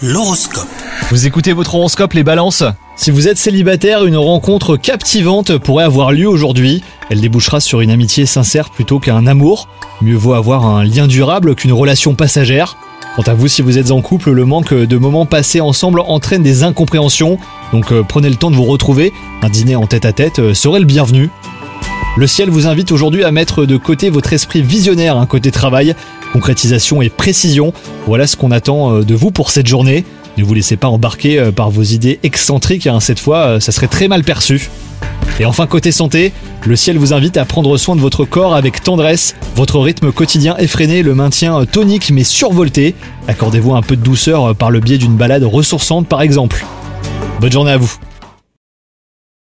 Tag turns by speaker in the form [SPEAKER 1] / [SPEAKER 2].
[SPEAKER 1] L'horoscope.
[SPEAKER 2] Vous écoutez votre horoscope les balances ? Si vous êtes célibataire, une rencontre captivante pourrait avoir lieu aujourd'hui. Elle débouchera sur une amitié sincère plutôt qu'un amour. Mieux vaut avoir un lien durable qu'une relation passagère. Quant à vous, si vous êtes en couple, le manque de moments passés ensemble entraîne des incompréhensions. Donc prenez le temps de vous retrouver. Un dîner en tête-à-tête serait le bienvenu. Le ciel vous invite aujourd'hui à mettre de côté votre esprit visionnaire, côté travail, concrétisation et précision. Voilà ce qu'on attend de vous pour cette journée. Ne vous laissez pas embarquer par vos idées excentriques, cette fois ça serait très mal perçu. Et enfin côté santé, le ciel vous invite à prendre soin de votre corps avec tendresse. Votre rythme quotidien effréné le maintient tonique mais survolté. Accordez-vous un peu de douceur par le biais d'une balade ressourçante par exemple. Bonne journée à vous.